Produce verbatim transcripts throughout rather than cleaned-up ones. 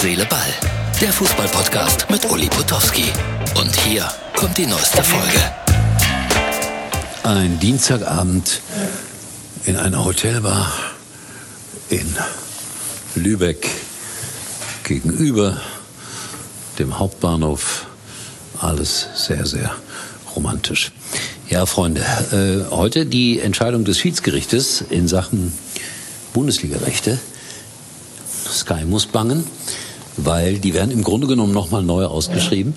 Seele, Ball. Der Fußball-Podcast mit Uli Potowski. Und hier kommt die neueste Folge. Ein Dienstagabend in einer Hotelbar in Lübeck gegenüber dem Hauptbahnhof. Alles sehr, sehr romantisch. Ja, Freunde, äh, heute die Entscheidung des Schiedsgerichtes in Sachen Bundesliga-Rechte. Sky muss bangen, weil die werden im Grunde genommen nochmal neu ausgeschrieben.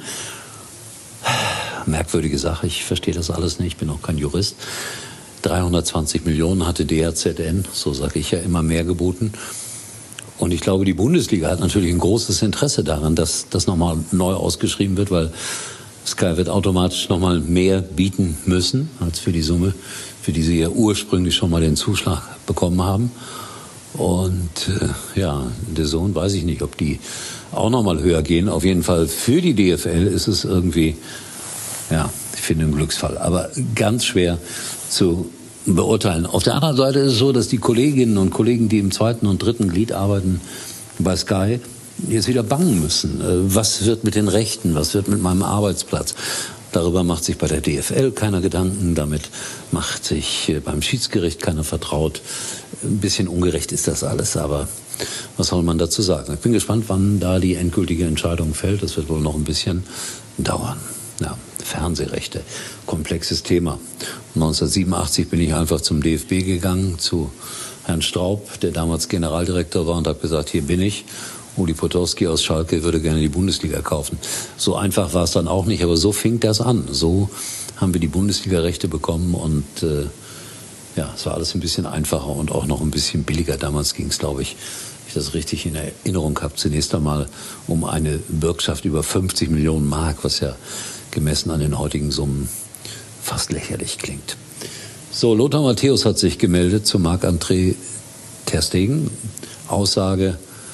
Merkwürdige Sache, ich verstehe das alles nicht, ich bin auch kein Jurist. dreihundertzwanzig Millionen hatte D R Z N, so sage ich ja, immer mehr geboten. Und ich glaube, die Bundesliga hat natürlich ein großes Interesse daran, dass das nochmal neu ausgeschrieben wird, weil Sky wird automatisch nochmal mehr bieten müssen als für die Summe, für die sie ja ursprünglich schon mal den Zuschlag bekommen haben. Und äh, ja, der Sohn weiß ich nicht, ob die auch nochmal höher gehen. Auf jeden Fall für die D F L ist es irgendwie, ja, ich finde ein Glücksfall, aber ganz schwer zu beurteilen. Auf der anderen Seite ist es so, dass die Kolleginnen und Kollegen, die im zweiten und dritten Glied arbeiten bei Sky, jetzt wieder bangen müssen. Was wird mit den Rechten? Was wird mit meinem Arbeitsplatz? Darüber macht sich bei der D F L keiner Gedanken. Damit macht sich beim Schiedsgericht keiner vertraut. Ein bisschen ungerecht ist das alles, aber was soll man dazu sagen? Ich bin gespannt, wann da die endgültige Entscheidung fällt. Das wird wohl noch ein bisschen dauern. Ja, Fernsehrechte, komplexes Thema. neunzehnhundertsiebenundachtzig bin ich einfach zum D F B gegangen, zu Herrn Straub, der damals Generaldirektor war, und habe gesagt, hier bin ich. Uli Potowski aus Schalke würde gerne die Bundesliga kaufen. So einfach war es dann auch nicht, aber so fing das an. So haben wir die Bundesliga-Rechte bekommen und äh, ja, es war alles ein bisschen einfacher und auch noch ein bisschen billiger. Damals ging es, glaube ich, wenn ich das richtig in Erinnerung habe, zunächst einmal um eine Bürgschaft über fünfzig Millionen Mark, was ja gemessen an den heutigen Summen fast lächerlich klingt. So, Lothar Matthäus hat sich gemeldet zu Marc-André ter Stegen. Aussage: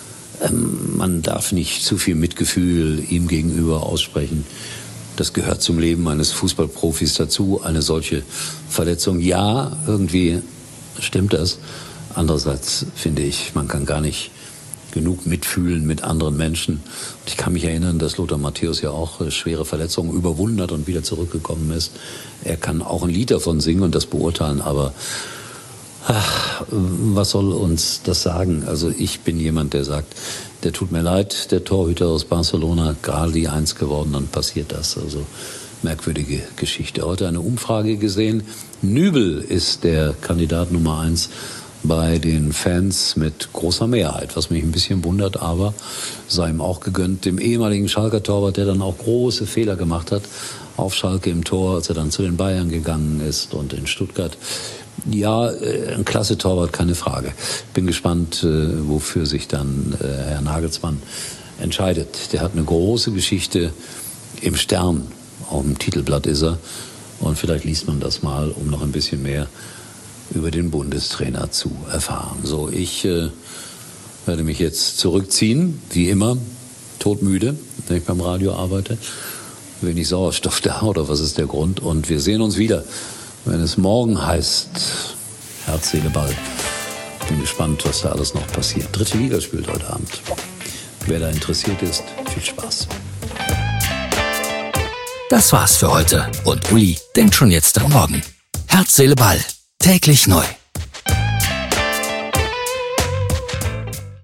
Man darf nicht zu viel Mitgefühl ihm gegenüber aussprechen. Das gehört zum Leben eines Fußballprofis dazu, eine solche Verletzung. Ja, irgendwie stimmt das. Andererseits finde ich, man kann gar nicht genug mitfühlen mit anderen Menschen. Und ich kann mich erinnern, dass Lothar Matthäus ja auch schwere Verletzungen überwunden hat und wieder zurückgekommen ist. Er kann auch ein Lied davon singen und das beurteilen, aber ach, was soll uns das sagen? Also ich bin jemand, der sagt, der tut mir leid, der Torhüter aus Barcelona, gerade die Eins geworden, dann passiert das. Also merkwürdige Geschichte. Heute eine Umfrage gesehen. Nübel ist der Kandidat Nummer eins bei den Fans mit großer Mehrheit, was mich ein bisschen wundert, aber sei ihm auch gegönnt. Dem ehemaligen Schalker Torwart, der dann auch große Fehler gemacht hat auf Schalke im Tor, als er dann zu den Bayern gegangen ist und in Stuttgart. Ja, ein klasse Torwart, keine Frage. Bin gespannt, wofür sich dann Herr Nagelsmann entscheidet. Der hat eine große Geschichte im Stern, auf dem Titelblatt ist er. Und vielleicht liest man das mal, um noch ein bisschen mehr über den Bundestrainer zu erfahren. So, ich äh, werde mich jetzt zurückziehen, wie immer, todmüde, wenn ich beim Radio arbeite. Wenig Sauerstoff da, oder was ist der Grund? Und wir sehen uns wieder, wenn es morgen heißt Herz, Seele, Ball. Bin gespannt, was da alles noch passiert. Dritte Liga spielt heute Abend. Wer da interessiert ist, viel Spaß. Das war's für heute und Uli denkt schon jetzt am Morgen. Herz, Seele, Ball. Täglich neu.